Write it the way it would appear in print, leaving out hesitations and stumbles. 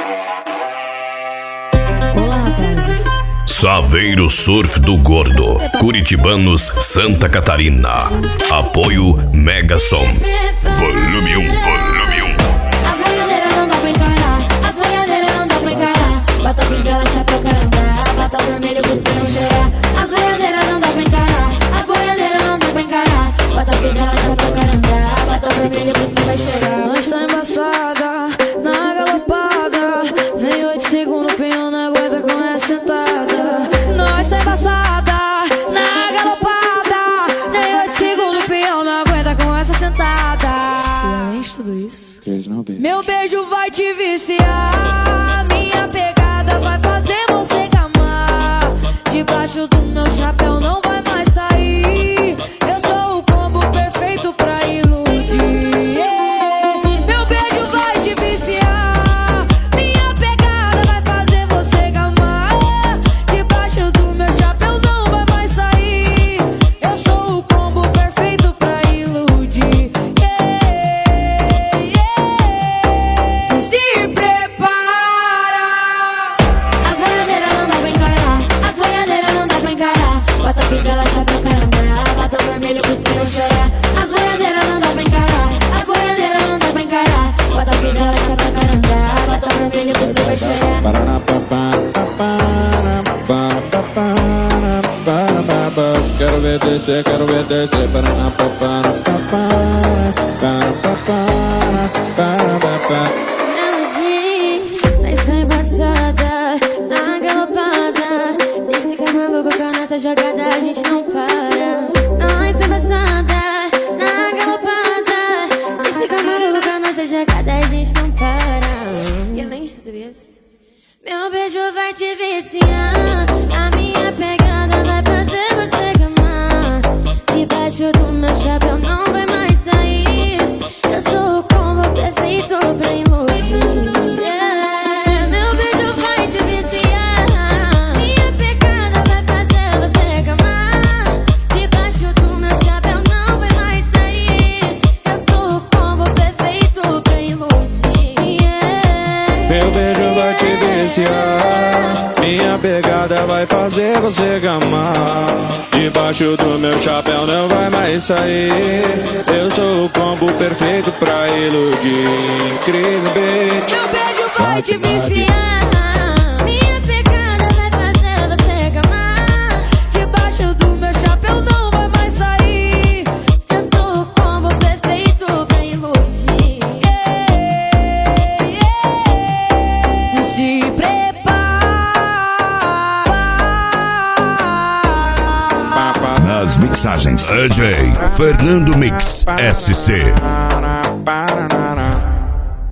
Olá, rapazes. Saveiro Surf do Gordo, Curitibanos, Santa Catarina. Apoio Mega Som. Volume 1, volume 1. As boiadeiras não dá pra encarar, as boiadeiras não dá pra encarar. Bota fivela, chapéu, caramba, bota vermelho, cuspirão, gerar. As boiadeiras não dá pra encarar, as boiadeiras não dá pra encarar. Bota fivela, chapéu, caramba, bota vermelho, cuspirão, vai cheirar. Nós tá embaçada, na galopada. Nem 8 segundos o pinhão não aguenta com essa sentada. Nós tá embaçada, na galopada. Nem 8 segundos o pinhão não aguenta com essa sentada. E além de tudo isso, meu beijo vai te viciar. Minha pegada vai fazer você gamar. Debaixo do meu chapéu não vai mais sair. Eu sou o combo perfeito pra iludir. Meu beijo vai te viciar. Minha pegada vai fazer você gamar. Debaixo do meu chapéu não vai mais sair. Eu sou o combo perfeito pra iludir. Se prepara. As boiadeiras não dá pra encarar, as boiadeiras não dá pra encarar. Bota fivela, chapéu, caramba, bota vermelho, cuspirão, chorar. As boiadeiras não dá pra encarar, as boiadeiras não dá pra encarar. Bota fivela, chapéu, caramba, bota vermelho, cuspirão, vai chorar. Quero ver descer, quero ver descer. Nós tá embaçada, na galopada. Sem ficar maluco com a nossa jogada, a gente não para. Nós tá embaçada, na galopada. Sem ficar maluco com a nossa jogada, a gente não para. E além de tudo isso, meu beijo vai te viciar. A minha pegada vai fazer você gamar. Debaixo do meu chapéu não vai mais sair. Eu sou o combo perfeito pra iludir. Meu beijo vai te viciar. Minha pegada vai fazer você gamar. Debaixo do meu chapéu não vai mais sair. Eu sou o combo perfeito pra iludir. Meu beijo vai te viciar. Minha pegada vai fazer você gamar. Debaixo do meu chapéu não vai mais sair. Eu sou o combo perfeito pra iludir. Cris Beat. Meu beijo vai te viciar. Minha pegada vai fazer você gamar. Debaixo do meu chapéu não vai mais sair. Eu sou o combo perfeito pra iludir. se prepara. Nas mixagens, DJ Fernando Mix SC.